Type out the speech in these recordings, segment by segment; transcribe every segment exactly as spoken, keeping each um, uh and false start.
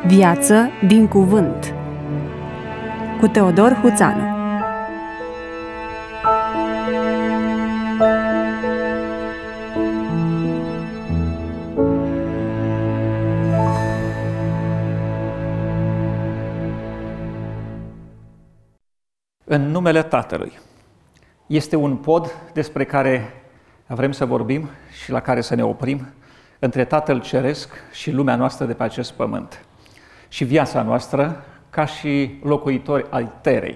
Viață din cuvânt cu Teodor Huțanu. În numele Tatălui. Este un pod despre care vrem să vorbim și la care să ne oprim între Tatăl Ceresc și lumea noastră de pe acest pământ. Și viața noastră ca și locuitori ai terei.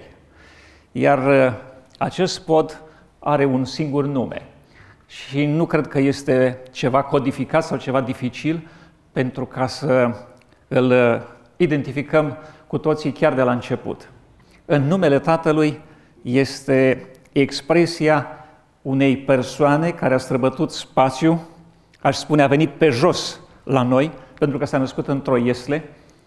Iar acest pod are un singur nume. Și nu cred că este ceva codificat sau ceva dificil pentru ca să îl identificăm cu toții chiar de la început. În numele Tatălui este expresia unei persoane care a străbătut spațiu, aș spune a venit pe jos la noi, pentru că s-a născut într-o iesle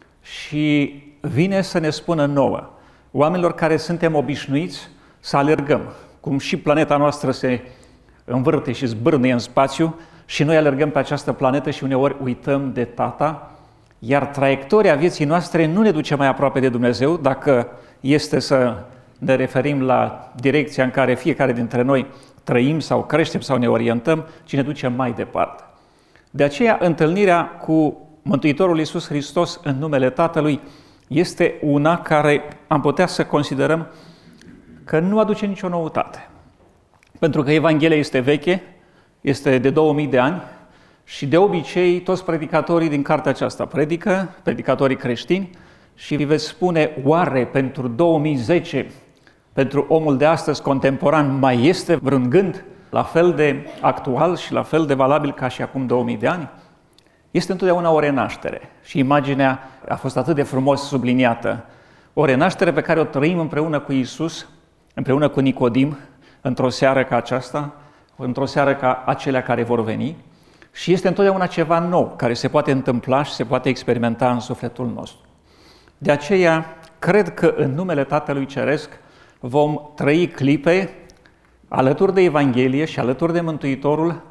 și vine să ne spună nouă, oamenilor care suntem obișnuiți să alergăm, cum și planeta noastră se învârte și zbârnie în spațiu și noi alergăm pe această planetă și uneori uităm de Tata, iar traiectoria vieții noastre nu ne duce mai aproape de Dumnezeu dacă este să ne referim la direcția în care fiecare dintre noi trăim sau creștem sau ne orientăm, ci ne duce mai departe. De aceea, întâlnirea cu Mântuitorul Iisus Hristos în numele Tatălui este una care am putea să considerăm că nu aduce nicio noutate. Pentru că Evanghelia este veche, este de două mii de ani și de obicei toți predicatorii din cartea aceasta predică, predicatorii creștini, și vi veți spune, oare pentru două mii zece, pentru omul de astăzi contemporan, mai este vreun gând la fel de actual și la fel de valabil ca și acum două mii de ani? Este întotdeauna o renaștere și imaginea a fost atât de frumos subliniată. O renaștere pe care o trăim împreună cu Iisus, împreună cu Nicodim, într-o seară ca aceasta, într-o seară ca acelea care vor veni, și este întotdeauna ceva nou care se poate întâmpla și se poate experimenta în sufletul nostru. De aceea, cred că în numele Tatălui Ceresc vom trăi clipe alături de Evanghelie și alături de Mântuitorul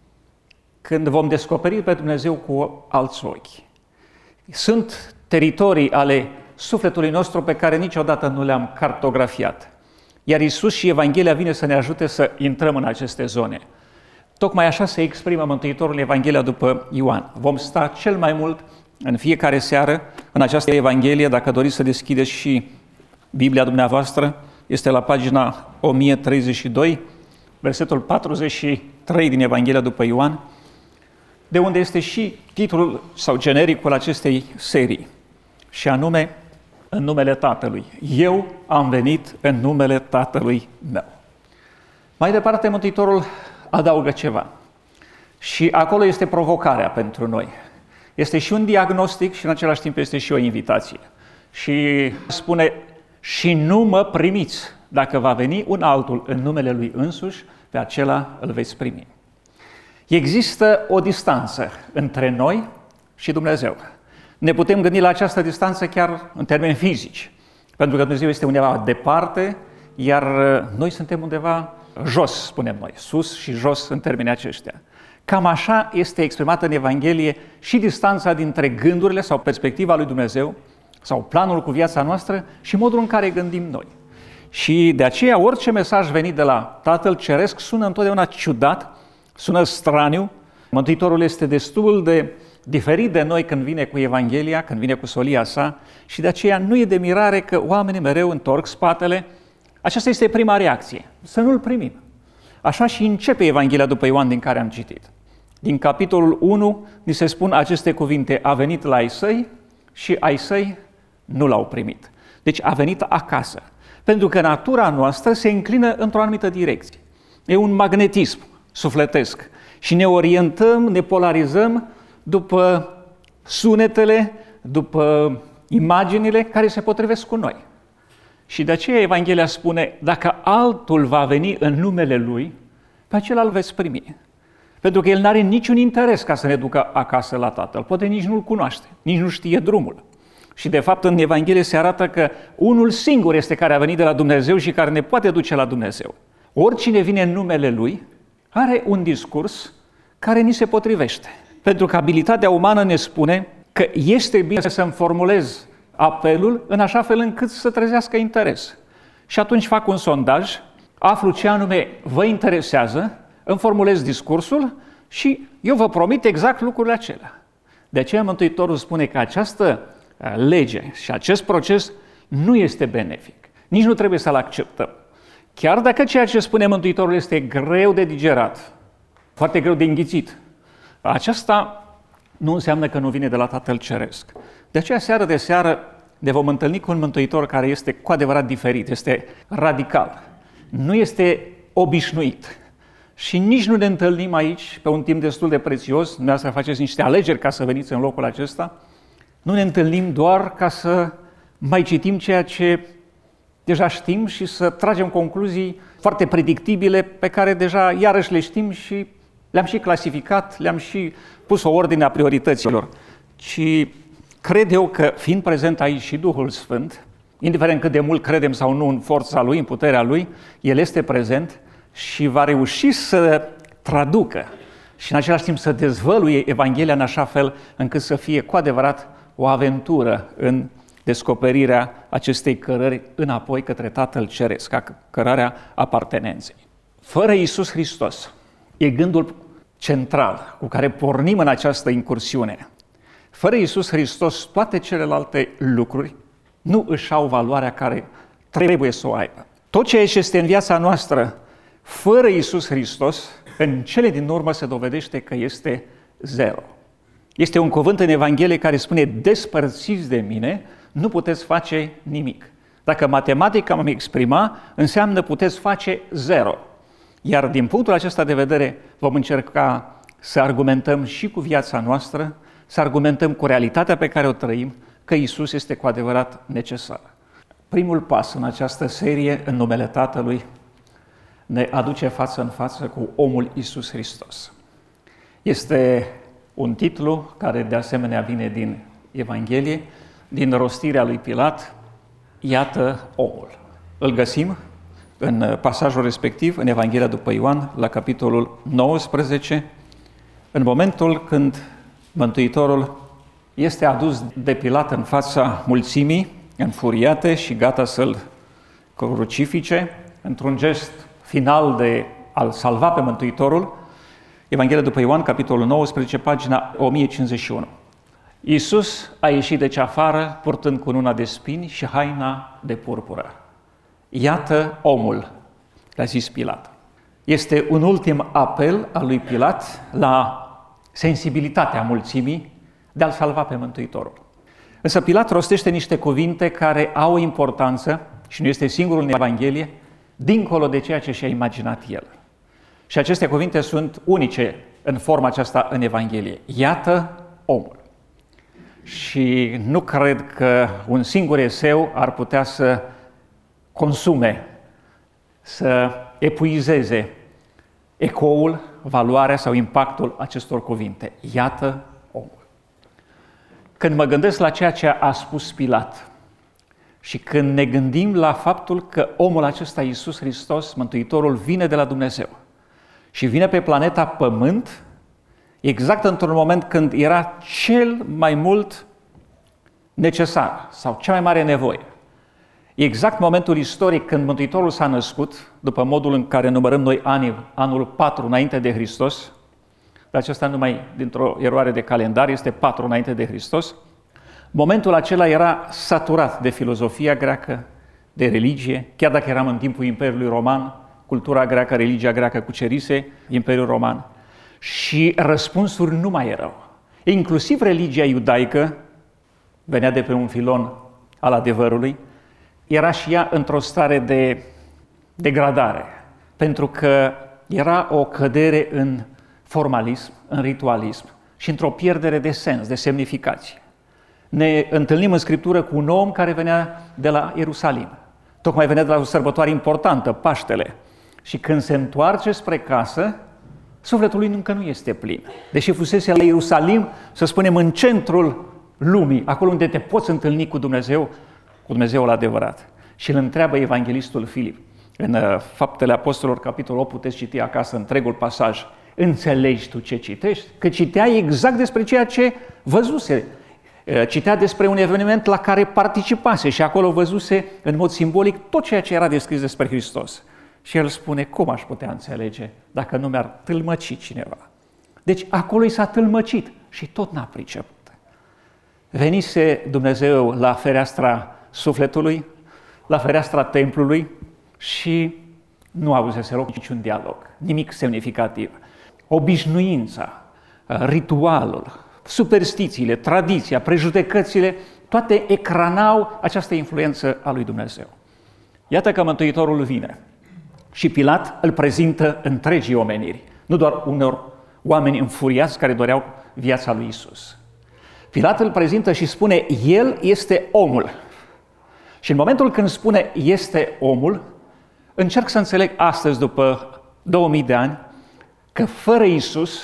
când vom descoperi pe Dumnezeu cu alți ochi. Sunt teritorii ale sufletului nostru pe care niciodată nu le-am cartografiat. Iar Iisus și Evanghelia vine să ne ajute să intrăm în aceste zone. Tocmai așa se exprimă Mântuitorul Evanghelia după Ioan. Vom sta cel mai mult în fiecare seară în această Evanghelie, dacă doriți să deschideți și Biblia dumneavoastră, este la pagina o mie treizeci și doi, versetul patruzeci și trei din Evanghelia după Ioan, de unde este și titlul sau genericul acestei serii, și anume, în numele Tatălui. Eu am venit în numele Tatălui meu. Mai departe, Mântuitorul adaugă ceva. Și acolo este provocarea pentru noi. Este și un diagnostic și în același timp este și o invitație. Și spune, și nu mă primiți. Dacă va veni un altul în numele lui însuși, pe acela îl veți primi. Există o distanță între noi și Dumnezeu. Ne putem gândi la această distanță chiar în termeni fizici, pentru că Dumnezeu este undeva departe, iar noi suntem undeva jos, spunem noi, sus și jos în termenii aceștia. Cam așa este exprimată în Evanghelie și distanța dintre gândurile sau perspectiva lui Dumnezeu sau planul cu viața noastră și modul în care gândim noi. Și de aceea orice mesaj venit de la Tatăl Ceresc sună întotdeauna ciudat, sună straniu. Mântuitorul este destul de diferit de noi când vine cu Evanghelia, când vine cu solia sa și de aceea nu e de mirare că oamenii mereu întorc spatele. Aceasta este prima reacție, să nu-L primim. Așa și începe Evanghelia după Ioan din care am citit. Din capitolul unu ni se spun aceste cuvinte, a venit la ai săi și ai săi nu l-au primit. Deci a venit acasă, pentru că natura noastră se înclină într-o anumită direcție. E un magnetism sufletesc și ne orientăm, ne polarizăm după sunetele, după imaginile care se potrivesc cu noi. Și de aceea Evanghelia spune, dacă altul va veni în numele Lui, pe acela îl veți primi. Pentru că El n-are niciun interes ca să ne ducă acasă la Tatăl. Poate nici nu-L cunoaște, nici nu știe drumul. Și de fapt în Evanghelie se arată că unul singur este care a venit de la Dumnezeu și care ne poate duce la Dumnezeu. Oricine vine în numele Lui are un discurs care ni se potrivește. Pentru că abilitatea umană ne spune că este bine să-mi formulez apelul în așa fel încât să trezească interes. Și atunci fac un sondaj, aflu ce anume vă interesează, îmi formulez discursul și eu vă promit exact lucrurile acelea. De aceea Mântuitorul spune că această lege și acest proces nu este benefic. Nici nu trebuie să-l acceptăm. Chiar dacă ceea ce spune Mântuitorul este greu de digerat, foarte greu de înghițit, aceasta nu înseamnă că nu vine de la Tatăl Ceresc. De aceea, seară de seară, ne vom întâlni cu un Mântuitor care este cu adevărat diferit, este radical, nu este obișnuit. Și nici nu ne întâlnim aici pe un timp destul de prețios, dumneavoastră faceți niște alegeri ca să veniți în locul acesta, nu ne întâlnim doar ca să mai citim ceea ce deja știm și să tragem concluzii foarte predictibile pe care deja iarăși le știm și le-am și clasificat, le-am și pus o ordine a priorităților. Ci cred eu că, fiind prezent aici și Duhul Sfânt, indiferent cât de mult credem sau nu în forța Lui, în puterea Lui, El este prezent și va reuși să traducă și în același timp să dezvăluie Evanghelia în așa fel încât să fie cu adevărat o aventură în descoperirea acestei cărări înapoi către Tatăl Ceresc, ca cărarea apartenenței. Fără Iisus Hristos, e gândul central cu care pornim în această incursiune. Fără Iisus Hristos, toate celelalte lucruri nu își au valoarea care trebuie să o aibă. Tot ceea ce este în viața noastră, fără Iisus Hristos, în cele din urmă se dovedește că este zero. Este un cuvânt în Evanghelie care spune: despărțiți de mine, nu puteți face nimic. Dacă matematica mă exprima, înseamnă puteți face zero. Iar din punctul acesta de vedere vom încerca să argumentăm și cu viața noastră, să argumentăm cu realitatea pe care o trăim, că Iisus este cu adevărat necesar. Primul pas în această serie, în numele Tatălui, ne aduce față în față cu omul Iisus Hristos. Este un titlu care de asemenea vine din Evanghelie, din rostirea lui Pilat: iată omul. Îl găsim în pasajul respectiv, în Evanghelia după Ioan, la capitolul nouăsprezece, în momentul când Mântuitorul este adus de Pilat în fața mulțimii, înfuriate și gata să-l crucifice, într-un gest final de a-l salva pe Mântuitorul. Evanghelia după Ioan, capitolul nouăsprezece, pagina o mie cincizeci și unu. Iisus a ieșit deci afară, purtând cununa de spini și haina de purpură. Iată omul, le-a zis Pilat. Este un ultim apel al lui Pilat la sensibilitatea mulțimii de a-l salva pe Mântuitorul. Însă Pilat rostește niște cuvinte care au o importanță, și nu este singurul în Evanghelie, dincolo de ceea ce și-a imaginat el. Și aceste cuvinte sunt unice în forma aceasta în Evanghelie. Iată omul. Și nu cred că un singur eseu ar putea să consume, să epuizeze ecoul, valoarea sau impactul acestor cuvinte. Iată omul. Când mă gândesc la ceea ce a spus Pilat și când ne gândim la faptul că omul acesta, Iisus Hristos, Mântuitorul, vine de la Dumnezeu și vine pe planeta Pământ exact într-un moment când era cel mai mult necesar sau cea mai mare nevoie. Exact momentul istoric când Mântuitorul s-a născut, după modul în care numărăm noi anii, anul patru înainte de Hristos, dar acesta numai dintr-o eroare de calendar, este patru înainte de Hristos, momentul acela era saturat de filozofia greacă, de religie, chiar dacă eram în timpul Imperiului Roman, cultura greacă, religia greacă cucerise Imperiul Roman și răspunsuri nu mai erau. Inclusiv religia iudaică venea de pe un filon al adevărului, era și ea într-o stare de degradare, pentru că era o cădere în formalism, în ritualism și într-o pierdere de sens, de semnificație. Ne întâlnim în Scriptură cu un om care venea de la Ierusalim. Tocmai venea de la o sărbătoare importantă, Paștele. Și când se întoarce spre casă, sufletul lui încă nu este plin. Deși fusese la Ierusalim, să spunem, în centrul lumii, acolo unde te poți întâlni cu Dumnezeu, cu Dumnezeul adevărat. Și îl întreabă evanghelistul Filip. În Faptele Apostolilor, capitolul opt, puteți citi acasă întregul pasaj. Înțelegi tu ce citești? Că citea exact despre ceea ce văzuse. Citea despre un eveniment la care participase și acolo văzuse în mod simbolic tot ceea ce era descris despre Hristos. Și el spune, cum aș putea înțelege dacă nu mi-ar tâlmăci cineva? Deci acolo i s-a tâlmăcit și tot n-a priceput. Venise Dumnezeu la fereastra sufletului, la fereastra templului și nu avusese loc niciun dialog, nimic semnificativ. Obișnuința, ritualul, superstițiile, tradiția, prejudecățile, toate ecranau această influență a lui Dumnezeu. Iată că Mântuitorul vine și Pilat îl prezintă întregii omeniri, nu doar unor oameni înfuriați care doreau viața lui Isus. Pilat îl prezintă și spune, El este omul. Și în momentul când spune, este omul, încerc să înțeleg astăzi, după două mii de ani, că fără Isus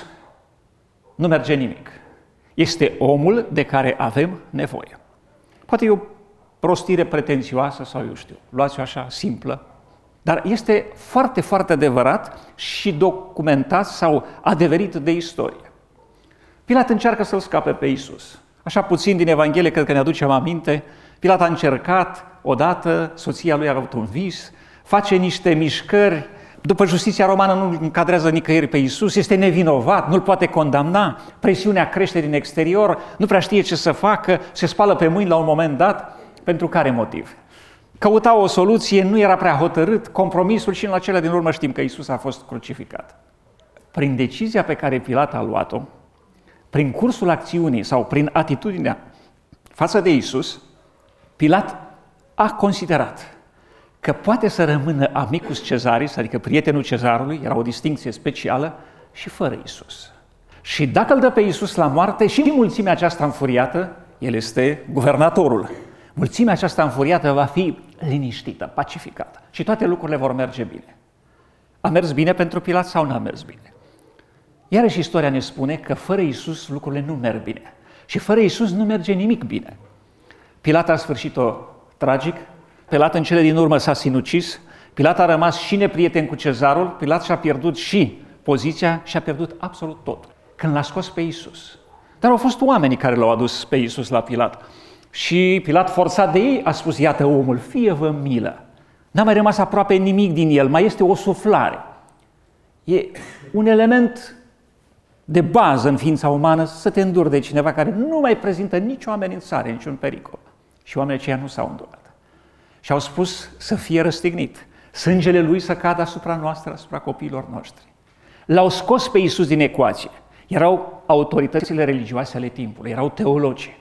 nu merge nimic. Este omul de care avem nevoie. Poate e o prostire pretențioasă sau eu știu, luați-o așa, simplă, dar este foarte, foarte adevărat și documentat sau adeverit de istorie. Pilat încearcă să-l scape pe Isus. Așa puțin din Evanghelie, cred că ne aducem aminte, Pilat a încercat odată, soția lui a avut un vis, face niște mișcări, după justiția romană nu încadrează nicăieri pe Isus, este nevinovat, nu-l poate condamna, presiunea crește din exterior, nu prea știe ce să facă, se spală pe mâini la un moment dat. Pentru care motiv? Căuta o soluție, nu era prea hotărât, compromisul și în acela din urmă știm că Isus a fost crucificat. Prin decizia pe care Pilat a luat-o, prin cursul acțiunii sau prin atitudinea față de Isus, Pilat a considerat că poate să rămână amicus Cezaris, adică prietenul Cezarului, era o distincție specială, și fără Isus. Și dacă îl dă pe Isus la moarte, și mulțimea aceasta înfuriată, el este guvernatorul, mulțimea aceasta înfuriată va fi liniștită, pacificată și toate lucrurile vor merge bine. A mers bine pentru Pilat sau nu a mers bine? Iarăși istoria ne spune că fără Isus lucrurile nu merg bine și fără Isus nu merge nimic bine. Pilat a sfârșit-o tragic, Pilat în cele din urmă s-a sinucis, Pilat a rămas și neprieten cu Cezarul, Pilat și-a pierdut și poziția și a pierdut absolut tot când l-a scos pe Isus. Dar au fost oamenii care l-au adus pe Isus la Pilat. Și Pilat, forțat de ei, a spus, iată omul, fie-vă milă. N-a mai rămas aproape nimic din el, mai este o suflare. E un element de bază în ființa umană să te înduri de cineva care nu mai prezintă nicio amenințare, niciun pericol. Și oamenii aceia nu s-au îndurat. Și au spus să fie răstignit, sângele lui să cadă asupra noastră, asupra copiilor noștri. L-au scos pe Iisus din ecuație. Erau autoritățile religioase ale timpului, erau teologi.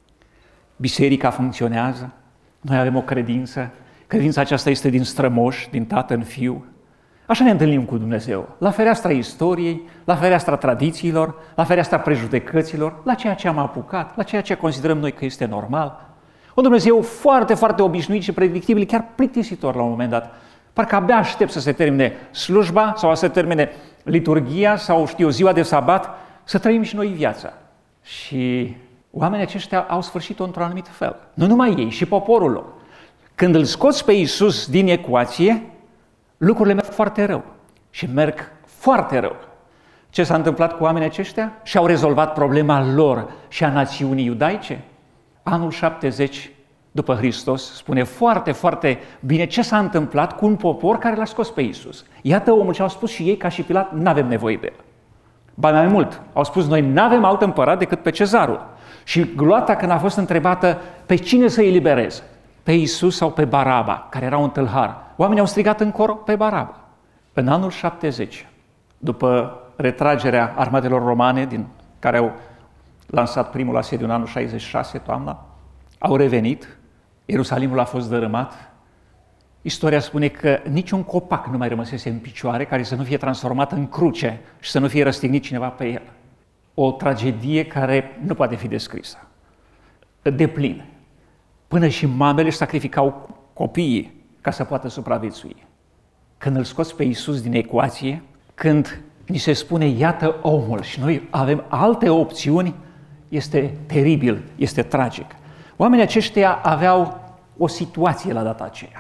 Biserica funcționează, noi avem o credință, credința aceasta este din strămoși, din tată în fiu. Așa ne întâlnim cu Dumnezeu, la fereastra istoriei, la fereastra tradițiilor, la fereastra prejudecăților, la ceea ce am apucat, la ceea ce considerăm noi că este normal. Un Dumnezeu foarte, foarte obișnuit și predictibil, chiar plictisitor la un moment dat. Parcă abia aștept să se termine slujba sau să se termine liturghia sau, știu, ziua de sabat, să trăim și noi viața. Și oamenii aceștia au sfârșit-o într-un anumit fel. Nu numai ei, și poporul lor. Când îl scoți pe Iisus din ecuație, lucrurile merg foarte rău. Și merg foarte rău. Ce s-a întâmplat cu oamenii aceștia? Și-au rezolvat problema lor și a națiunii iudaice. Anul șaptezeci după Hristos spune foarte, foarte bine ce s-a întâmplat cu un popor care l-a scos pe Iisus. Iată omul ce au spus și ei, ca și Pilat, n-avem nevoie de el. Ba mai mult, au spus, noi n-avem alt împărat decât pe Cezarul. Și gloata, când a fost întrebată pe cine să elibereze, pe Iisus sau pe Baraba, care era un tâlhar, oamenii au strigat în cor pe Baraba. În anul șaptezeci, după retragerea armatelor romane, din care au lansat primul asediu în anul șaizeci și șase, toamna, au revenit, Ierusalimul a fost dărâmat. Istoria spune că niciun copac nu mai rămăsese în picioare care să nu fie transformat în cruce și să nu fie răstignit cineva pe el. O tragedie care nu poate fi descrisă. De plin. Până și mamele își sacrificau copiii ca să poată supraviețui. Când îl scoți pe Iisus din ecuație, când ni se spune, iată omul, și noi avem alte opțiuni, este teribil, este tragic. Oamenii aceștia aveau o situație la data aceea.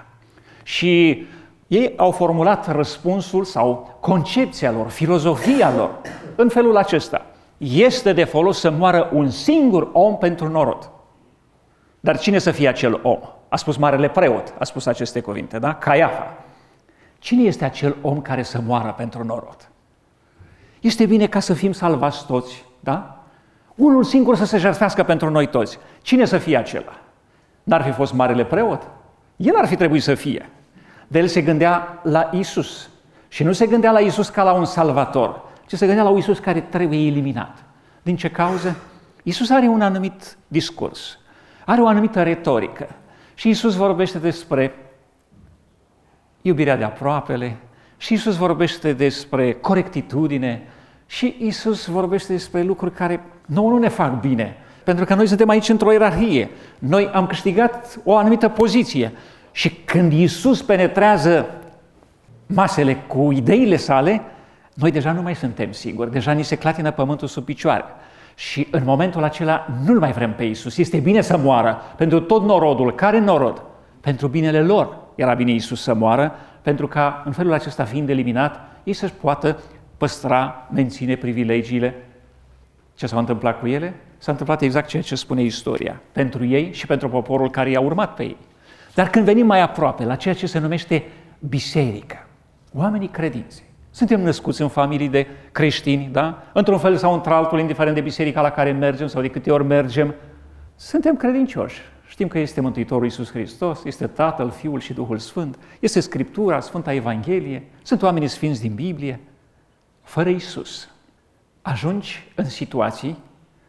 Și ei au formulat răspunsul sau concepția lor, filozofia lor, în felul acesta. este de folos să moară un singur om pentru norod. Dar cine să fie acel om? A spus marele preot, a spus aceste cuvinte, da? Caiafa. Cine este acel om care să moară pentru norod? Este bine ca să fim salvați toți, da? Unul singur să se jertfească pentru noi toți. Cine să fie acela? N-ar fi fost marele preot? El ar fi trebuit să fie. De el se gândea la Iisus. Și nu se gândea la Iisus ca la un salvator, ci se gândea la un Iisus care trebuie eliminat. Din ce cauză? Iisus are un anumit discurs, are o anumită retorică. Și Iisus vorbește despre iubirea de aproapele, și Iisus vorbește despre corectitudine, și Iisus vorbește despre lucruri care nouă nu ne fac bine, pentru că noi suntem aici într-o ierarhie. Noi am câștigat o anumită poziție și când Iisus penetrează masele cu ideile sale, noi deja nu mai suntem siguri, deja ni se clatină pământul sub picioare. Și în momentul acela nu-L mai vrem pe Iisus. Este bine să moară pentru tot norodul. Care norod? Pentru binele lor era bine Iisus să moară, pentru ca în felul acesta, fiind eliminat, ei să-și poată păstra, menține privilegiile. Ce s-a întâmplat cu ele? S-a întâmplat exact ceea ce spune istoria, pentru ei și pentru poporul care i-a urmat pe ei. Dar când venim mai aproape la ceea ce se numește biserică, oamenii credinței, suntem născuți în familii de creștini, da? Într-un fel sau într-altul, indiferent de biserica la care mergem sau de câte ori mergem, suntem credincioși. Știm că este Mântuitorul Iisus Hristos, este Tatăl, Fiul și Duhul Sfânt, este Scriptura, Sfânta Evanghelie, sunt oamenii sfinți din Biblie. Fără Iisus ajungi în situații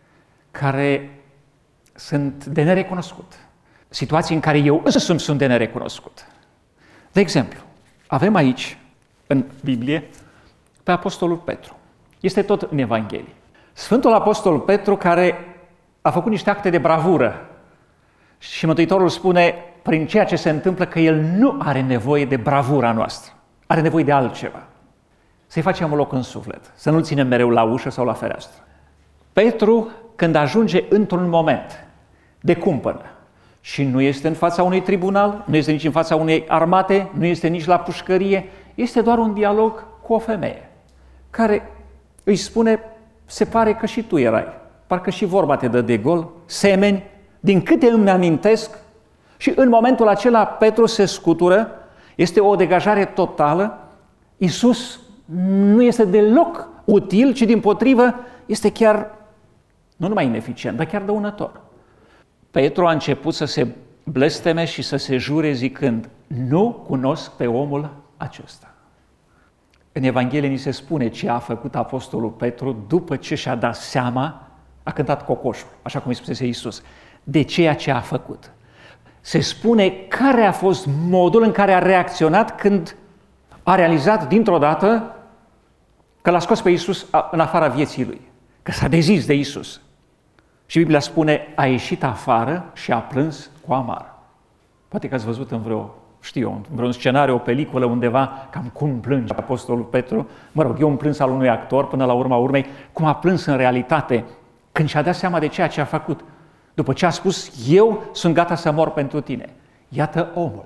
care sunt de nerecunoscut, situații în care eu însumi sunt de nerecunoscut. De exemplu, avem aici, în Biblie, pe Apostolul Petru. Este tot în Evanghelie. Sfântul Apostol Petru care a făcut niște acte de bravură și Mântuitorul spune prin ceea ce se întâmplă că el nu are nevoie de bravura noastră, are nevoie de altceva. Să-i facem un loc în suflet, să nu-l ținem mereu la ușă sau la fereastră. Petru, când ajunge într-un moment de cumpănă și nu este în fața unui tribunal, nu este nici în fața unei armate, nu este nici la pușcărie, este doar un dialog cu o femeie care îi spune, se pare că și tu erai, parcă și vorba te dă de gol, semeni, din câte îmi amintesc, și în momentul acela Petru se scutură, este o degajare totală, Iisus nu este deloc util, ci dimpotrivă este chiar, nu numai ineficient, dar chiar dăunător. Petru a început să se blesteme și să se jure zicând, nu cunosc pe omul acesta. În Evanghelie ni se spune ce a făcut Apostolul Petru după ce și-a dat seama, a cântat cocoșul, așa cum îi spusese Iisus, de ceea ce a făcut. Se spune care a fost modul în care a reacționat când a realizat dintr-o dată că l-a scos pe Iisus în afara vieții lui, că s-a dezis de Iisus. Și Biblia spune, a ieșit afară și a plâns cu amar. Poate că ați văzut în vreo, știu eu, în vreun scenariu, o peliculă undeva, cam cum plânge Apostolul Petru. Mă rog, eu un plâns al unui actor până la urma urmei, cum a plâns în realitate când și-a dat seama de ceea ce a făcut. După ce a spus, eu sunt gata să mor pentru tine. Iată omul.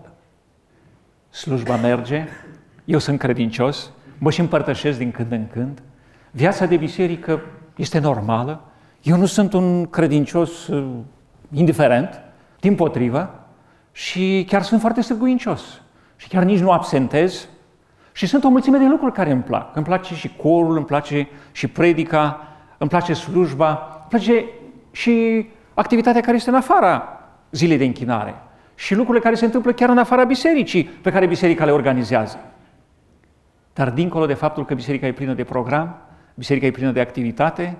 Slujba merge, eu sunt credincios, mă și împărtășesc din când în când, viața de biserică este normală, eu nu sunt un credincios uh, indiferent, dimpotrivă, și chiar sunt foarte sârguincios. Și chiar nici nu absentez. Și sunt o mulțime de lucruri care îmi plac. Îmi place și corul, îmi place și predica, îmi place slujba, îmi place și activitatea care este în afara zilei de închinare. Și lucrurile care se întâmplă chiar în afara bisericii, pe care biserica le organizează. Dar dincolo de faptul că biserica e plină de program, biserica e plină de activitate,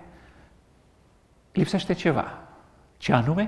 lipsește ceva. Ce anume?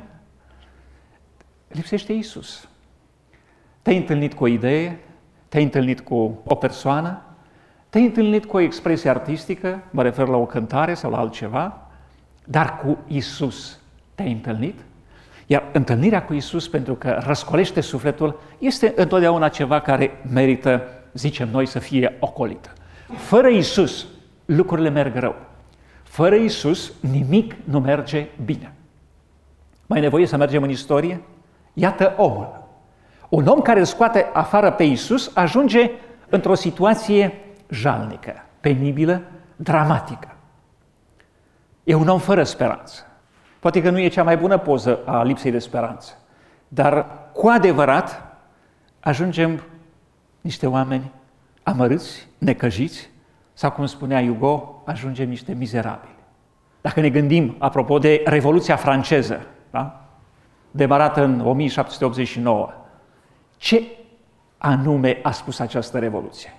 Lipsește Iisus. Te-ai întâlnit cu o idee, te-ai întâlnit cu o persoană, te-ai întâlnit cu o expresie artistică, mă refer la o cântare sau la altceva, dar cu Iisus te-ai întâlnit? Iar întâlnirea cu Iisus, pentru că răscolește sufletul, este întotdeauna ceva care merită, zicem noi, să fie ocolită. Fără Iisus, lucrurile merg rău. Fără Iisus, nimic nu merge bine. Mai e nevoie să mergem în istorie? Iată omul. Un om care îl scoate afară pe Iisus ajunge într-o situație jalnică, penibilă, dramatică. E un om fără speranță. Poate că nu e cea mai bună poză a lipsei de speranță, dar cu adevărat ajungem niște oameni amărâți, necăjiți, sau cum spunea Hugo, ajungem niște mizerabili. Dacă ne gândim, apropo de Revoluția franceză, da? Demarată în o mie șapte sute optzeci și nouă, ce anume a spus această Revoluție?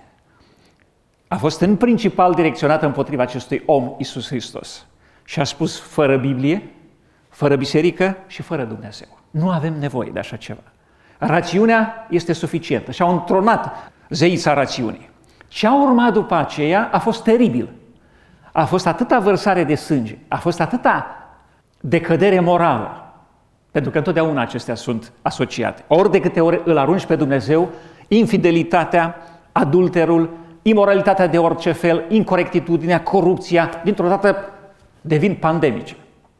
A fost în principal direcționată împotriva acestui om, Iisus Hristos. Și a spus fără Biblie, fără biserică și fără Dumnezeu. Nu avem nevoie de așa ceva. Rațiunea este suficientă și au întronat zeița rațiunii. Ce a urmat după aceea a fost teribil. A fost atâta vărsare de sânge, a fost atâta decădere morală, pentru că întotdeauna acestea sunt asociate. Ori de câte ori îl arunci pe Dumnezeu, infidelitatea, adulterul, imoralitatea de orice fel, incorectitudinea, corupția, dintr-o dată devin pandemice.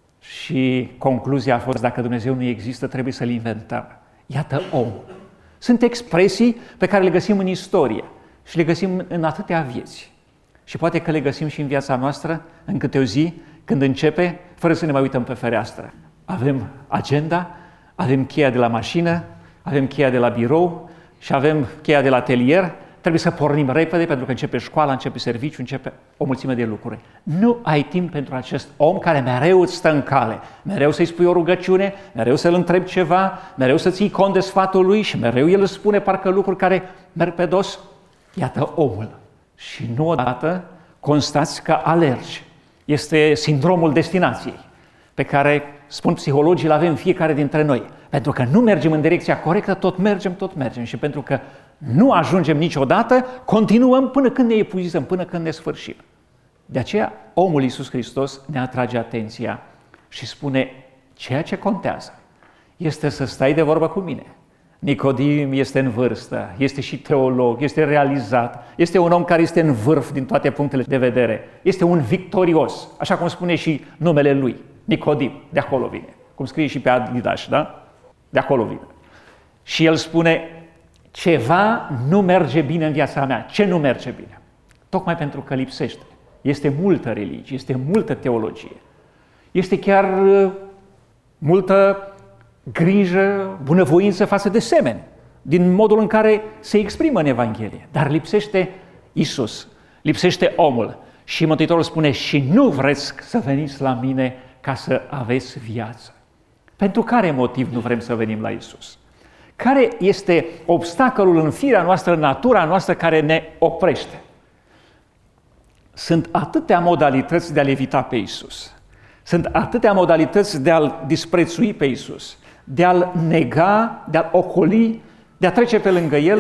Și concluzia a fost, dacă Dumnezeu nu există, trebuie să-L inventăm. Iată omul. Sunt expresii pe care le găsim în istorie și le găsim în atâtea vieți. Și poate că le găsim și în viața noastră, în câte o zi, când începe, fără să ne mai uităm pe fereastră. Avem agenda, avem cheia de la mașină, avem cheia de la birou și avem cheia de la atelier. Trebuie să pornim repede pentru că începe școala, începe serviciu, începe o mulțime de lucruri. Nu ai timp pentru acest om care mereu îți stă în cale. Mereu să-i spui o rugăciune, mereu să-l întrebi ceva, mereu să ții cont de sfatul lui și mereu el îți spune parcă lucruri care merg pe dos. Iată omul. Și nu odată constați că alergi. Este sindromul destinației, pe care, spun psihologii, îl avem fiecare dintre noi. Pentru că nu mergem în direcția corectă, tot mergem, tot mergem. Și pentru că nu ajungem niciodată, continuăm până când ne epuizăm, până când ne sfârșim. De aceea, omul Iisus Hristos ne atrage atenția și spune, ceea ce contează este să stai de vorbă cu mine. Nicodim este în vârstă, este și teolog, este realizat, este un om care este în vârf din toate punctele de vedere, este un victorios, așa cum spune și numele lui, Nicodim, de acolo vine, cum scrie și pe Adidas, da? De acolo vine. Și el spune, ceva nu merge bine în viața mea. Ce nu merge bine? Tocmai pentru că lipsește. Este multă religie, este multă teologie, este chiar multă grijă, bunăvoință față de semeni, din modul în care se exprimă în Evanghelie. Dar lipsește Iisus, lipsește omul. Și Mântuitorul spune, și nu vreți să veniți la mine ca să aveți viață. Pentru care motiv nu vrem să venim la Iisus? Care este obstacolul în firea noastră, în natura noastră, care ne oprește? Sunt atâtea modalități de a-L evita pe Iisus. Sunt atâtea modalități de a-L disprețui pe Iisus, de a-L nega, de a-L ocoli, de a trece pe lângă El.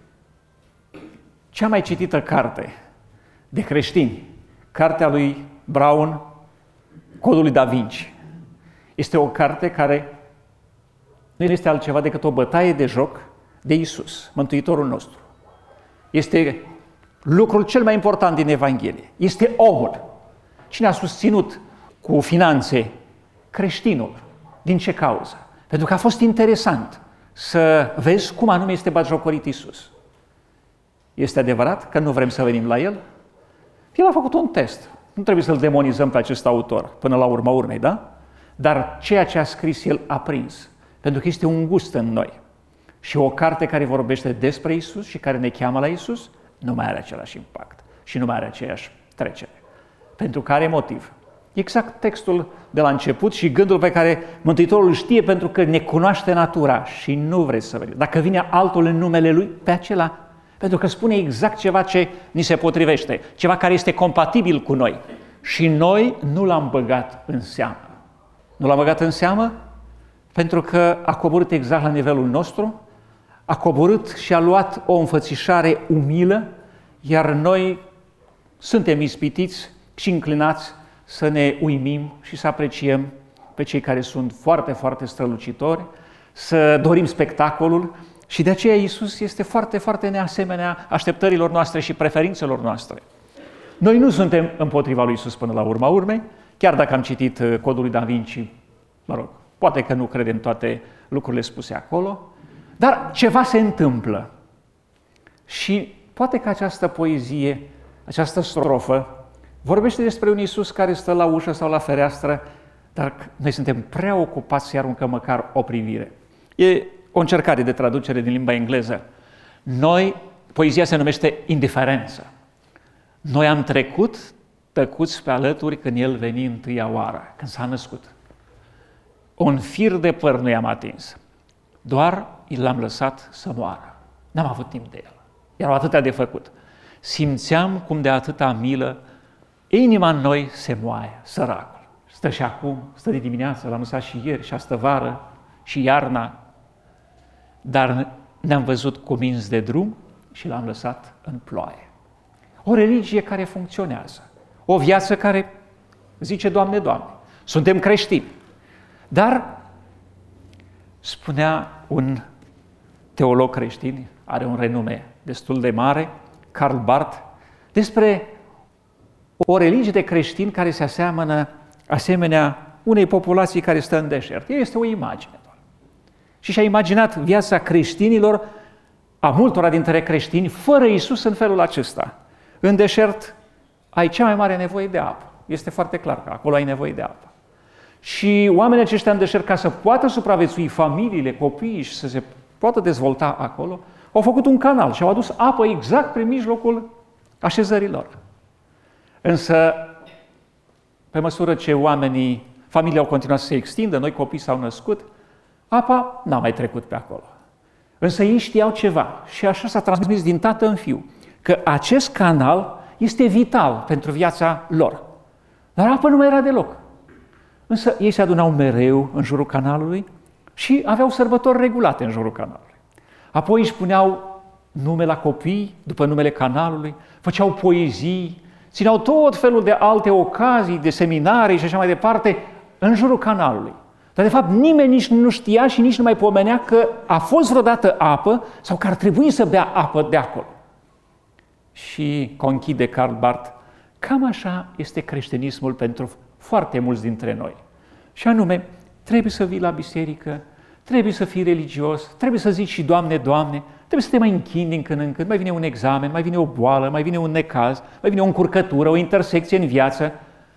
Cea mai citită carte de creștini, cartea lui Brown, Codul lui Da Vinci, este o carte care nu este altceva decât o bătaie de joc de Iisus, Mântuitorul nostru. Este lucrul cel mai important din Evanghelie. Este omul. Cine a susținut cu finanțe? Creștinul. Din ce cauză? Pentru că a fost interesant să vezi cum anume este batjocorit Iisus. Este adevărat că nu vrem să venim la El? El a făcut un test. Nu trebuie să-l demonizăm pe acest autor, până la urma urmei, da? Dar ceea ce a scris el a prins. Pentru că este un gust în noi. Și o carte care vorbește despre Iisus și care ne cheamă la Iisus, nu mai are același impact și nu mai are aceeași trecere. Pentru care motiv? Exact textul de la început și gândul pe care Mântuitorul îl știe pentru că ne cunoaște natura și nu vreți să vedeți. Dacă vine altul în numele Lui, pe acela, pentru că spune exact ceva ce ni se potrivește, ceva care este compatibil cu noi. Și noi nu l-am băgat în seamă. Nu l-am băgat în seamă pentru că a coborât exact la nivelul nostru, a coborât și a luat o înfățișare umilă, iar noi suntem ispitiți și înclinați să ne uimim și să apreciem pe cei care sunt foarte, foarte strălucitori, să dorim spectacolul și de aceea Iisus este foarte, foarte neasemenea așteptărilor noastre și preferințelor noastre. Noi nu suntem împotriva lui Iisus până la urma urmei, chiar dacă am citit Codul lui Da Vinci, mă rog, poate că nu credem toate lucrurile spuse acolo, dar ceva se întâmplă. Și poate că această poezie, această strofă, Vorbește despre un Iisus care stă la ușă sau la fereastră, dar noi suntem prea ocupați să-i aruncăm măcar o privire. E o încercare de traducere din limba engleză. Noi, poezia se numește indiferență. Noi am trecut tăcuți pe alături când El veni întâia oară, când s-a născut. Un fir de păr nu i-am atins, doar l-am lăsat să moară. N-am avut timp de El. Erau atâtea de făcut. Simțeam cum de atâta milă inima în noi se moaie, săracul. Stă și acum, stă de dimineață, l-am lăsat și ieri, și astă vară, și iarna. Dar ne-am văzut cuminți de drum și l-am lăsat în ploaie. O religie care funcționează. O viață care zice, Doamne, Doamne, suntem creștini. Dar, spunea un teolog creștin, are un renume destul de mare, Karl Barth, despre o religie de creștini care se aseamănă asemenea unei populații care stă în deșert. Este o imagine doar. Și și-a imaginat viața creștinilor, a multora dintre creștini, fără Iisus în felul acesta. În deșert ai cea mai mare nevoie de apă. Este foarte clar că acolo ai nevoie de apă. Și oamenii aceștia în deșert, ca să poată supraviețui familiile, copiii și să se poată dezvolta acolo, au făcut un canal și au adus apă exact prin mijlocul așezărilor. Însă, pe măsură ce oamenii, familiile au continuat să se extindă, noi copii s-au născut, apa n-a mai trecut pe acolo. Însă ei știau ceva și așa s-a transmis din tată în fiu, că acest canal este vital pentru viața lor. Dar apă nu mai era deloc. Însă ei se adunau mereu în jurul canalului și aveau sărbători regulate în jurul canalului. Apoi își puneau nume la copii, după numele canalului, făceau poezii, țineau tot felul de alte ocazii, de seminarii și așa mai departe, în jurul canalului. Dar de fapt nimeni nici nu știa și nici nu mai pomenea că a fost vreodată apă sau că ar trebui să bea apă de acolo. Și conchide Karl Barth, cam așa este creștinismul pentru foarte mulți dintre noi. Și anume, trebuie să vii la biserică, trebuie să fii religios, trebuie să zici și Doamne, Doamne, trebuie să te mai închini din când în când, mai vine un examen, mai vine o boală, mai vine un necaz, mai vine o încurcătură, o intersecție în viață,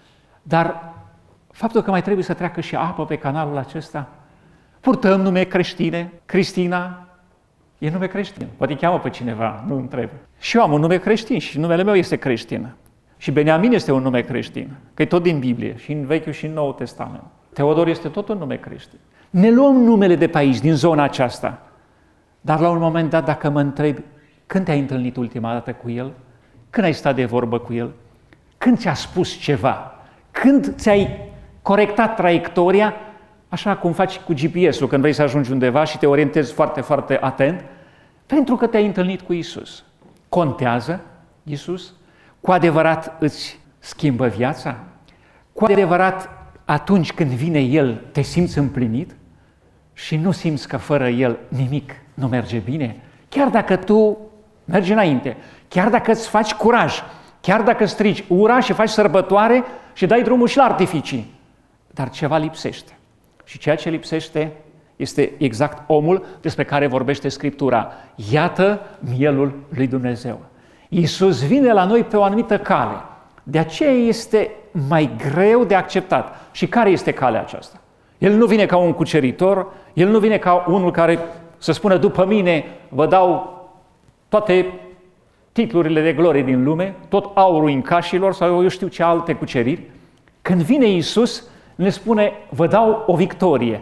dar faptul că mai trebuie să treacă și apă pe canalul acesta, purtăm nume creștine, Cristina, e nume creștin, poate cheamă pe cineva, nu întreb. Și eu am un nume creștin și numele meu este creștin. Și Beniamin este un nume creștin, că e tot din Biblie, și în Vechiul și în Noul Testament. Teodor este tot un nume creștin. Ne luăm numele de pe aici, din zona aceasta. Dar la un moment dat, dacă mă întrebi, când te-ai întâlnit ultima dată cu el? Când ai stat de vorbă cu el? Când ți-a spus ceva? Când ți-ai corectat traiectoria, așa cum faci cu G P S-ul când vrei să ajungi undeva și te orientezi foarte, foarte atent? Pentru că te-ai întâlnit cu Iisus. Contează Iisus? Cu adevărat îți schimbă viața? Cu adevărat, atunci când vine El, te simți împlinit? Și nu simți că fără El nimic nu merge bine? Chiar dacă tu mergi înainte, chiar dacă îți faci curaj, chiar dacă strigi ura și faci sărbătoare și dai drumul și la artificii, dar ceva lipsește. Și ceea ce lipsește este exact omul despre care vorbește Scriptura. Iată mielul lui Dumnezeu. Iisus vine la noi pe o anumită cale. De aceea este mai greu de acceptat. Și care este calea aceasta? El nu vine ca un cuceritor, El nu vine ca unul care să spună după mine vă dau toate titlurile de glorie din lume, tot aurul incașilor sau eu știu ce alte cuceriri. Când vine Iisus, ne spune vă dau o victorie.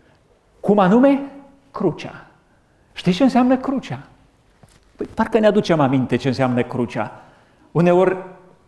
Cum anume? Crucea. Știți ce înseamnă crucea? Păi, parcă ne aducem aminte ce înseamnă crucea. Uneori,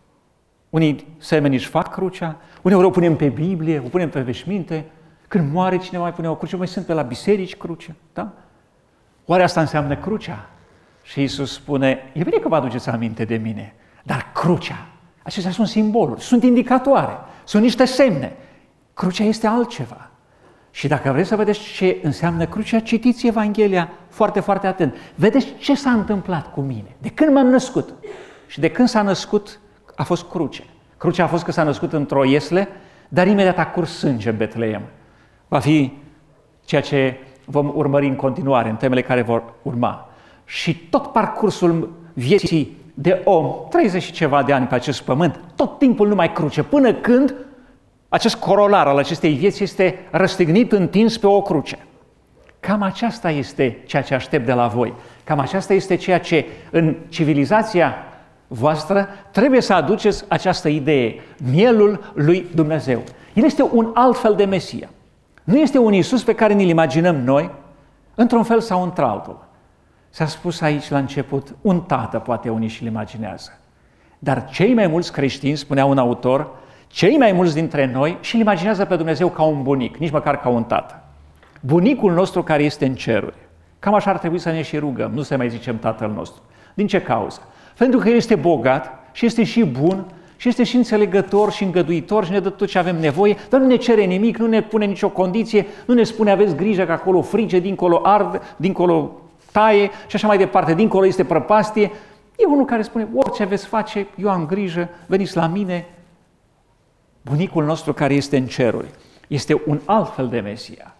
unii semeni își fac crucea, uneori o punem pe Biblie, o punem pe veșminte, când moare cineva mai pune o cruce, mai sunt pe la biserici cruce, da? Oare asta înseamnă crucea? Și Iisus spune, e bine că vă aduceți aminte de mine, dar crucea, acestea sunt simboluri, sunt indicatoare, sunt niște semne. Crucea este altceva. Și dacă vreți să vedeți ce înseamnă crucea, citiți Evanghelia foarte, foarte atent. Vedeți ce s-a întâmplat cu mine, de când m-am născut. Și de când s-a născut, a fost cruce. Crucea a fost că s-a născut într-o iesle, dar imediat a curs sânge în Betleem. Va fi ceea ce vom urmări în continuare, în temele care vor urma. Și tot parcursul vieții de om, treizeci și ceva de ani pe acest pământ, tot timpul numai cruce, până când acest corolar al acestei vieți este răstignit, întins pe o cruce. Cam aceasta este ceea ce aștept de la voi. Cam aceasta este ceea ce în civilizația voastră trebuie să aduceți această idee, mielul lui Dumnezeu. El este un alt fel de Mesia. Nu este un Iisus pe care ni-l imaginăm noi, într-un fel sau într-altul. S-a spus aici la început, un tată poate unii și-l imaginează. Dar cei mai mulți creștini, spunea un autor, cei mai mulți dintre noi și-l imaginează pe Dumnezeu ca un bunic, nici măcar ca un tată. Bunicul nostru care este în ceruri. Cam așa ar trebui să ne și rugăm, nu să mai zicem Tatăl nostru. Din ce cauză? Pentru că El este bogat și este și bun și este și înțelegător și îngăduitor și ne dă tot ce avem nevoie, dar nu ne cere nimic, nu ne pune nicio condiție, nu ne spune aveți grijă că acolo frige, dincolo ard, dincolo taie și așa mai departe, dincolo este prăpastie. E unul care spune, orice veți face, eu am grijă, veniți la mine. Bunicul nostru care este în ceruri este un alt fel de Mesia.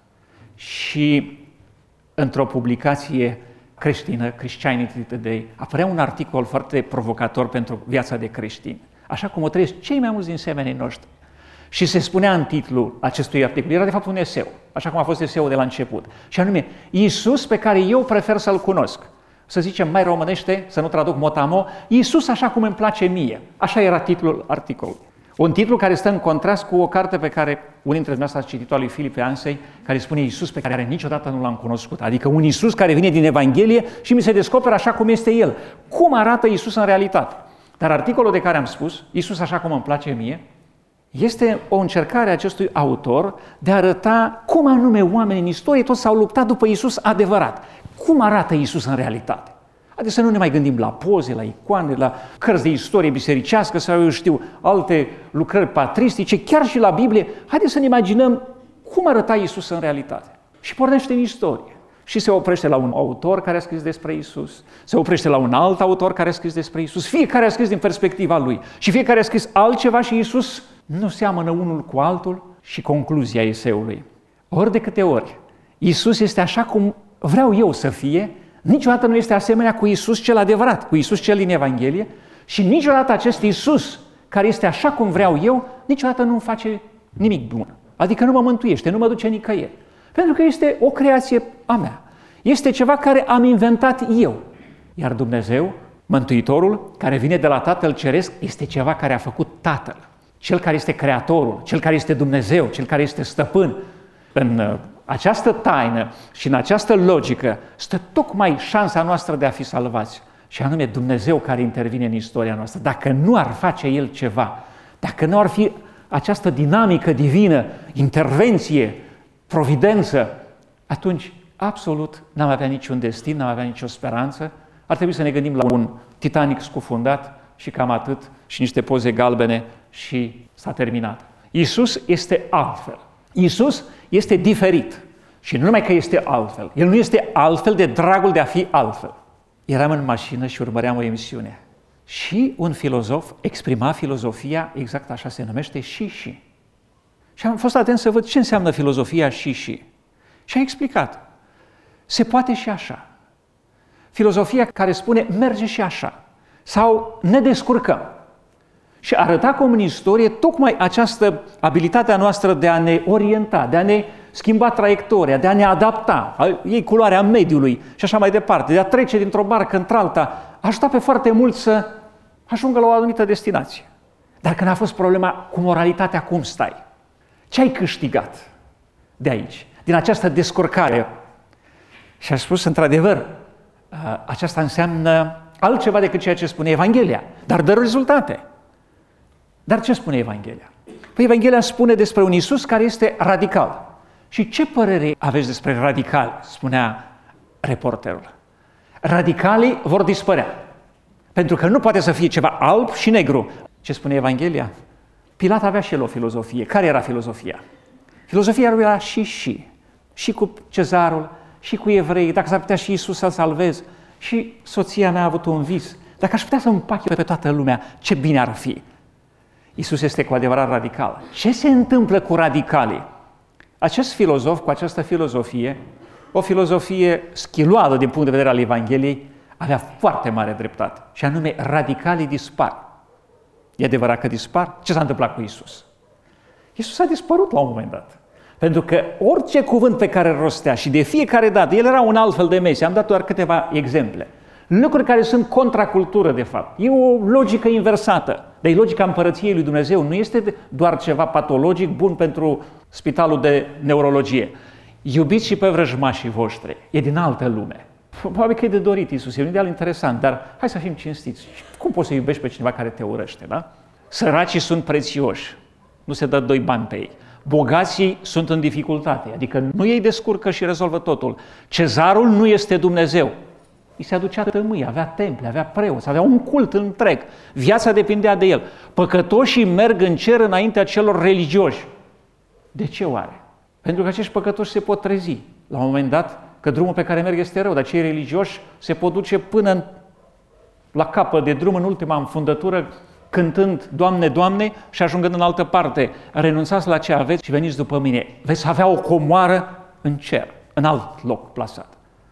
Și într-o publicație creștină, Christianity Today, apărea un articol foarte provocator pentru viața de creștin, așa cum o trăiesc cei mai mulți din semenii noștri. Și se spunea în titlul acestui articol, era de fapt un eseu, așa cum a fost eseul de la început, și anume, Iisus pe care eu prefer să-L cunosc. Să zicem mai românește, să nu traduc motamo, Iisus așa cum îmi place mie. Așa era titlul articolului. Un titlu care stă în contrast cu o carte pe care unii dintre dumneavoastră ați citit-o, lui Philippe Yancey, care spune Iisus pe care niciodată nu l-am cunoscut. Adică un Iisus care vine din Evanghelie și mi se descoperă așa cum este El. Cum arată Iisus în realitate? Dar articolul de care am spus, Iisus așa cum îmi place mie, este o încercare a acestui autor de a arăta cum anume oamenii în istorie toți s-au luptat după Iisus adevărat. Cum arată Iisus în realitate? Haideți să nu ne mai gândim la poze, la icoane, la cărți de istorie bisericească sau eu știu, alte lucrări patristice, chiar și la Biblie. Haideți să ne imaginăm cum arăta Iisus în realitate. Și pornește în istorie. Și se oprește la un autor care a scris despre Iisus, se oprește la un alt autor care a scris despre Iisus, fiecare a scris din perspectiva lui și fiecare a scris altceva și Iisus nu seamănă unul cu altul și concluzia eseului. Ori de câte ori Iisus este așa cum vreau eu să fie, niciodată nu este asemenea cu Iisus cel adevărat, cu Iisus cel din Evanghelie și niciodată acest Iisus care este așa cum vreau eu, niciodată nu face nimic bun. Adică nu mă mântuiește, nu mă duce nicăieri. Pentru că este o creație a mea. Este ceva care am inventat eu. Iar Dumnezeu, Mântuitorul, care vine de la Tatăl Ceresc, este ceva care a făcut Tatăl. Cel care este Creatorul, Cel care este Dumnezeu, Cel care este Stăpân. În această taină și în această logică stă tocmai șansa noastră de a fi salvați. Și anume Dumnezeu care intervine în istoria noastră. Dacă nu ar face El ceva, dacă nu ar fi această dinamică divină, intervenție, providență, atunci absolut n-am avea niciun destin, n-am avea nicio speranță. Ar trebui să ne gândim la un Titanic scufundat și cam atât, și niște poze galbene și s-a terminat. Iisus este altfel. Iisus este diferit. Și nu numai că este altfel, El nu este altfel de dragul de a fi altfel. Eram în mașină și urmăream o emisiune. Și un filozof exprima filozofia, exact așa se numește, și și. Și am fost atent să văd ce înseamnă filozofia și și. Și a explicat. Se poate și așa. Filozofia care spune merge și așa. Sau ne descurcăm. Și arăta cum în istorie tocmai această abilitatea noastră de a ne orienta, de a ne schimba traiectoria, de a ne adapta, ei culoarea mediului și așa mai departe, de a trece dintr-o barcă într-alta, a ajutat pe foarte mult să ajungă la o anumită destinație. Dar când a fost problema cu moralitatea, cum stai? Ce ai câștigat de aici, din această descurcare? Și a spus, într-adevăr, aceasta înseamnă altceva decât ceea ce spune Evanghelia, dar dă rezultate. Dar ce spune Evanghelia? Păi Evanghelia spune despre un Iisus care este radical. Și ce părere aveți despre radicali? Spunea reporterul. Radicalii vor dispărea. Pentru că nu poate să fie ceva alb și negru. Ce spune Evanghelia? Pilat avea și el o filozofie. Care era filozofia? Filozofia lui era și și. Și cu cezarul, și cu evrei. Dacă s-ar putea și Iisus să-l salveze. Și soția mea a avut un vis. Dacă aș putea să împac eu pe toată lumea, ce bine ar fi. Iisus este cu adevărat radical. Ce se întâmplă cu radicalii? Acest filozof, cu această filozofie, o filozofie schiloadă din punct de vedere al Evangheliei, avea foarte mare dreptate, și anume radicalii dispar. E adevărat că dispar? Ce s-a întâmplat cu Iisus? Iisus a dispărut la un moment dat. Pentru că orice cuvânt pe care îl rostea și de fiecare dată, el era un alt fel de Mesie. Am dat doar câteva exemple. Lucruri care sunt contracultură, de fapt. E o logică inversată. Dar e logica împărăției lui Dumnezeu. Nu este doar ceva patologic bun pentru spitalul de neurologie. Iubiți și pe vrăjmașii voștri. E din altă lume. Probabil că e de dorit, Iisus, e un ideal interesant, dar hai să fim cinstiți. Cum poți să iubești pe cineva care te urăște, da? Săracii sunt prețioși, nu se dă doi bani pe ei. Bogații sunt în dificultate, adică nu ei descurcă și rezolvă totul. Cezarul nu este Dumnezeu. Îi se aducea tămâie, avea temple, avea preoți, avea un cult întreg. Viața depindea de el. Păcătoșii merg în cer înaintea celor religioși. De ce oare? Pentru că acești păcătoși se pot trezi la un moment dat că drumul pe care merg este rău, dar cei religioși se pot duce până în, la capăt de drum, în ultima înfundătură, cântând Doamne, Doamne, și ajungând în altă parte. Renunțați la ce aveți și veniți după mine. Veți avea o comoară în cer, în alt loc plasat.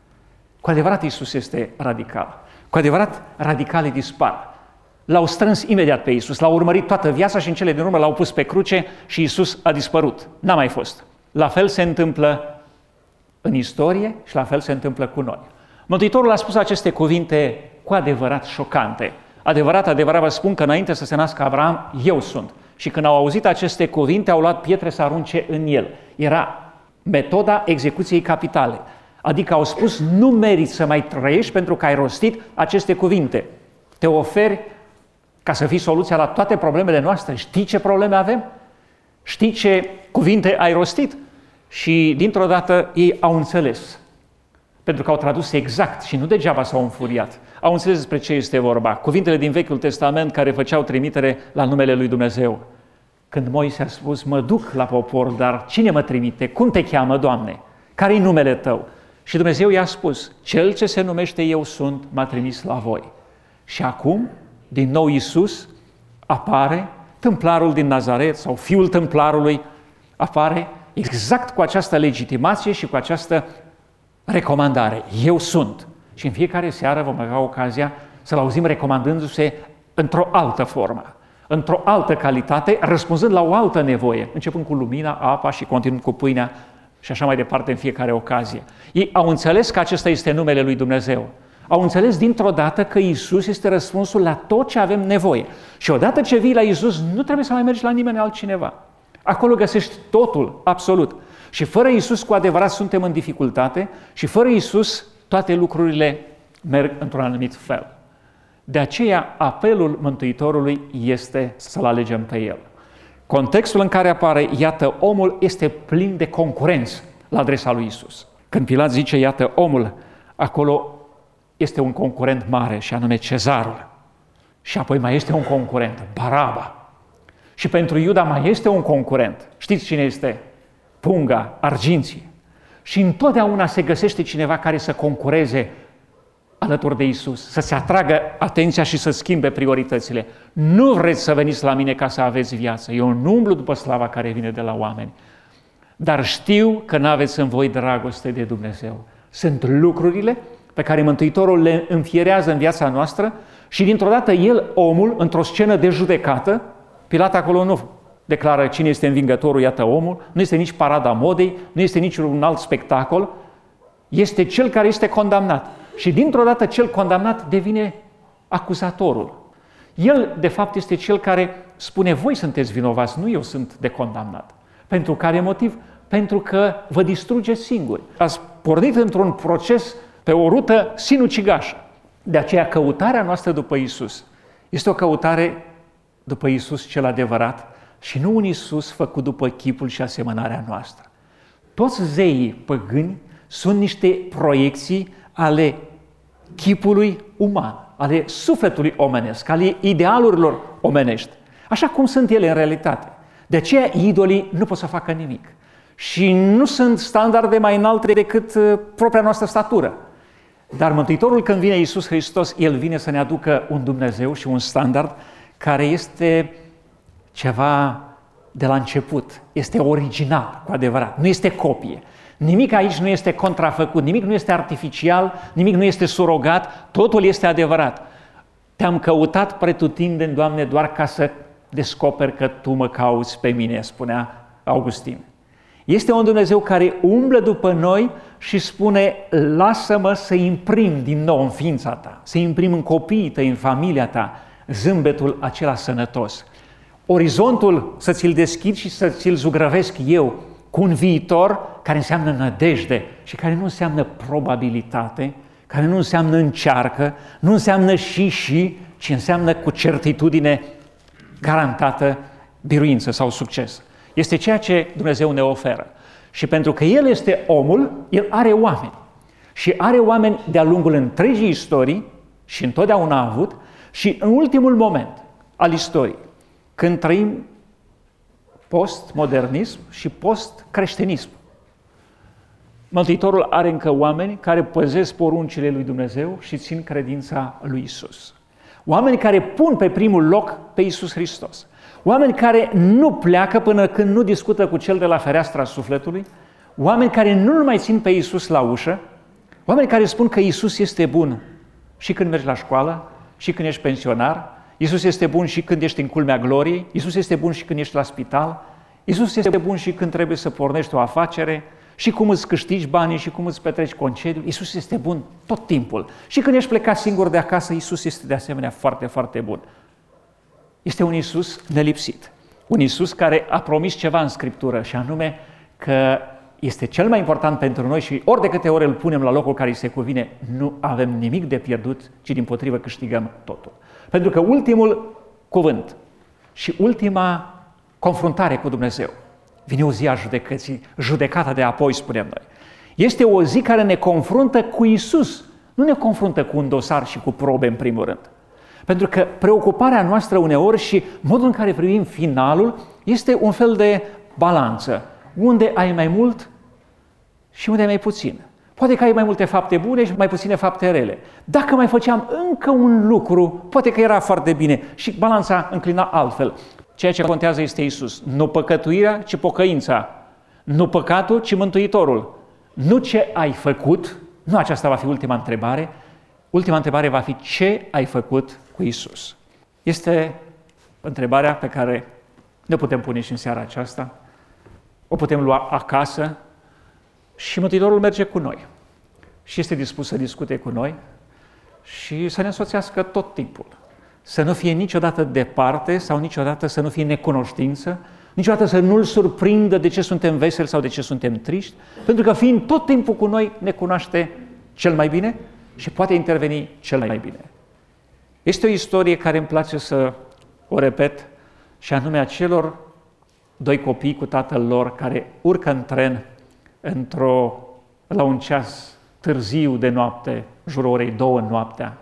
Cu adevărat Iisus este radical. Cu adevărat radicalii dispar. L-au strâns imediat pe Iisus, l-au urmărit toată viața și în cele din urmă l-au pus pe cruce și Iisus a dispărut. N-a mai fost. La fel se întâmplă în istorie și la fel se întâmplă cu noi. Mântuitorul a spus aceste cuvinte cu adevărat șocante. Adevărat, adevărat vă spun că înainte să se nască Avram, eu sunt. Și când au auzit aceste cuvinte, au luat pietre să arunce în el. Era metoda execuției capitale. Adică au spus, nu meriți să mai trăiești pentru că ai rostit aceste cuvinte. Te oferi ca să fii soluția la toate problemele noastre. Știi ce probleme avem? Știi ce cuvinte ai rostit? Și dintr-o dată ei au înțeles. Pentru că au tradus exact și nu degeaba s-au înfuriat. Au înțeles despre ce este vorba. Cuvintele din Vechiul Testament care făceau trimitere la numele lui Dumnezeu. Când Moise a spus, mă duc la popor, dar cine mă trimite? Cum te cheamă, Doamne? Care-i numele Tău? Și Dumnezeu i-a spus, Cel ce se numește Eu Sunt m-a trimis la voi. Și acum, din nou Iisus apare, tâmplarul din Nazaret sau fiul tâmplarului apare exact cu această legitimație și cu această recomandare. Eu sunt. Și în fiecare seară vom avea ocazia să-L auzim recomandându-se într-o altă formă, într-o altă calitate, răspunzând la o altă nevoie, începând cu lumina, apa și continuând cu pâinea și așa mai departe în fiecare ocazie. Ei au înțeles că acesta este numele lui Dumnezeu. Au înțeles dintr-o dată că Iisus este răspunsul la tot ce avem nevoie. Și odată ce vii la Iisus, nu trebuie să mai mergi la nimeni altcineva. Acolo găsești totul, absolut. Și fără Iisus, cu adevărat, suntem în dificultate și fără Iisus, toate lucrurile merg într-un anumit fel. De aceea, apelul Mântuitorului este să-L alegem pe El. Contextul în care apare, iată, omul este plin de concurență la adresa lui Iisus. Când Pilat zice, iată, omul, acolo este un concurent mare și anume Cezarul. Și apoi mai este un concurent, Baraba. Și pentru Iuda mai este un concurent. Știți cine este? Punga, arginții. Și întotdeauna se găsește cineva care să concureze alături de Iisus, să se atragă atenția și să schimbe prioritățile. Nu vreți să veniți la mine ca să aveți viață. Eu nu umblu după slava care vine de la oameni. Dar știu că n-aveți în voi dragoste de Dumnezeu. Sunt lucrurile pe care Mântuitorul le înfierează în viața noastră și dintr-o dată el, omul, într-o scenă de judecată, Pilat acolo nu declară cine este învingătorul, iată omul, nu este nici parada modei, nu este nici un alt spectacol, este cel care este condamnat. Și dintr-o dată cel condamnat devine acuzatorul. El, de fapt, este cel care spune, voi sunteți vinovați, nu eu sunt de condamnat. Pentru care motiv? Pentru că vă distrugeți singuri. Ați pornit într-un proces pe o rută sinucigașă. De aceea căutarea noastră după Iisus este o căutare după Iisus cel adevărat și nu un Iisus făcut după chipul și asemănarea noastră. Toți zeii păgâni sunt niște proiecții ale chipului uman, ale sufletului omenesc, ale idealurilor omenești, așa cum sunt ele în realitate. De aceea idolii nu pot să facă nimic și nu sunt standarde mai înalte decât propria noastră statură. Dar Mântuitorul, când vine Iisus Hristos, El vine să ne aducă un Dumnezeu și un standard care este ceva de la început. Este original, cu adevărat. Nu este copie. Nimic aici nu este contrafăcut, nimic nu este artificial, nimic nu este surogat, totul este adevărat. Te-am căutat pretutindeni, Doamne, doar ca să descoperi că Tu mă cauți pe mine, spunea Augustin. Este un Dumnezeu care umblă după noi și spune, lasă-mă să imprim din nou în ființa ta, să imprim în copiii tăi, în familia ta, zâmbetul acela sănătos. Orizontul să ți-l deschid și să ți-l zugrăvesc eu cu un viitor care înseamnă nădejde și care nu înseamnă probabilitate, care nu înseamnă încearcă, nu înseamnă și și, ci înseamnă cu certitudine garantată biruință sau succes. Este ceea ce Dumnezeu ne oferă. Și pentru că El este omul, El are oameni. Și are oameni de-a lungul întregii istorii și întotdeauna a avut și în ultimul moment al istoriei, când trăim postmodernism și postcreștinism. Mântuitorul are încă oameni care păzesc poruncile lui Dumnezeu și țin credința lui Isus. Oameni care pun pe primul loc pe Isus Hristos. Oameni care nu pleacă până când nu discută cu cel de la fereastra sufletului. Oameni care nu-L mai țin pe Isus la ușă. Oameni care spun că Isus este bun și când mergi la școală, și când ești pensionar. Isus este bun și când ești în culmea gloriei. Isus este bun și când ești la spital. Isus este bun și când trebuie să pornești o afacere. Și cum îți câștigi banii și cum îți petreci concediul. Isus este bun tot timpul. Și când ești plecat singur de acasă, Isus este de asemenea foarte, foarte bun. Este un Isus nelipsit. Un Isus care a promis ceva în Scriptură și anume că este cel mai important pentru noi și ori de câte ori îl punem la locul care îi se cuvine, nu avem nimic de pierdut, ci dimpotrivă câștigăm totul. Pentru că ultimul cuvânt și ultima confruntare cu Dumnezeu vine o zi a judecății, judecata de apoi, spunem noi. Este o zi care ne confruntă cu Isus, nu ne confruntă cu un dosar și cu probe în primul rând. Pentru că preocuparea noastră uneori și modul în care privim finalul este un fel de balanță, unde ai mai mult și unde ai mai puțin. Poate că ai mai multe fapte bune și mai puține fapte rele. Dacă mai făceam încă un lucru, poate că era foarte bine și balanța înclina altfel. Ceea ce contează este Isus. Nu păcătuirea, ci pocăința. Nu păcatul, ci Mântuitorul. Nu ce ai făcut, nu aceasta va fi ultima întrebare. Ultima întrebare va fi ce ai făcut cu Isus. Este întrebarea pe care ne putem pune și în seara aceasta. O putem lua acasă și Mântuitorul merge cu noi. Și este dispus să discute cu noi și să ne însoțească tot timpul. Să nu fie niciodată departe sau niciodată să nu fie necunoștință, niciodată să nu-L surprindă de ce suntem veseli sau de ce suntem triști, pentru că fiind tot timpul cu noi ne cunoaște cel mai bine și poate interveni cel mai bine. Este o istorie care îmi place să o repet și anume a celor doi copii cu tatăl lor care urcă în tren într-o, la un ceas târziu de noapte, jurul orei două noaptea.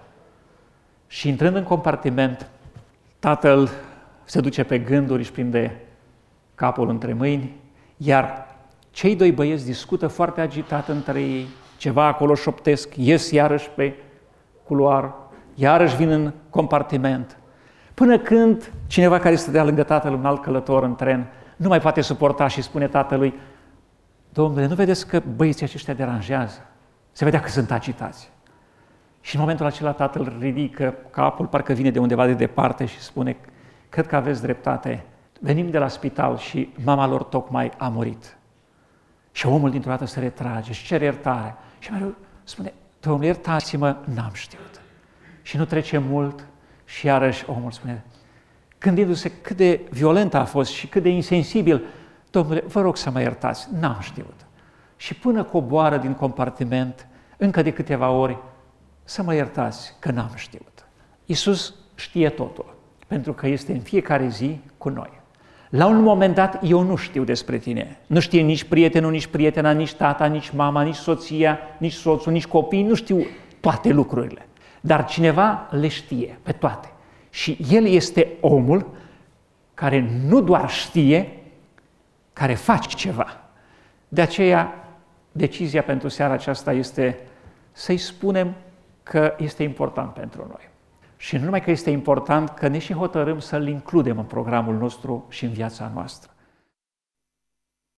Și intrând în compartiment, tatăl se duce pe gânduri, își prinde capul între mâini, iar cei doi băieți discută foarte agitat între ei, ceva acolo șoptesc, ies iarăși pe culoar, iarăși vin în compartiment, până când cineva care stătea lângă tatăl, un alt călător în tren, nu mai poate suporta și spune tatălui: Domnule, nu vedeți că băieții aceștia deranjează? Se vedea că sunt agitați. Și în momentul acela tatăl ridică capul, parcă vine de undeva de departe și spune: cred că aveți dreptate, venim de la spital și mama lor tocmai a murit. Și omul dintr-o dată se retrage și cere iertare. Și mereu spune: Domnule, iertați-mă, n-am știut. Și nu trece mult și iarăși omul spune, gândindu-se cât de violent a fost și cât de insensibil: Domnule, vă rog să mă iertați, n-am știut. Și până coboară din compartiment, încă de câteva ori, să mă iertați că n-am știut. Iisus știe totul, pentru că este în fiecare zi cu noi. La un moment dat, eu nu știu despre tine. Nu știe nici prietenul, nici prietena, nici tata, nici mama, nici soția, nici soțul, nici copiii. Nu știu toate lucrurile. Dar cineva le știe pe toate. Și El este omul care nu doar știe, care face ceva. De aceea, decizia pentru seara aceasta este să-i spunem că este important pentru noi. Și nu numai că este important, că ne și hotărâm să-L includem în programul nostru și în viața noastră.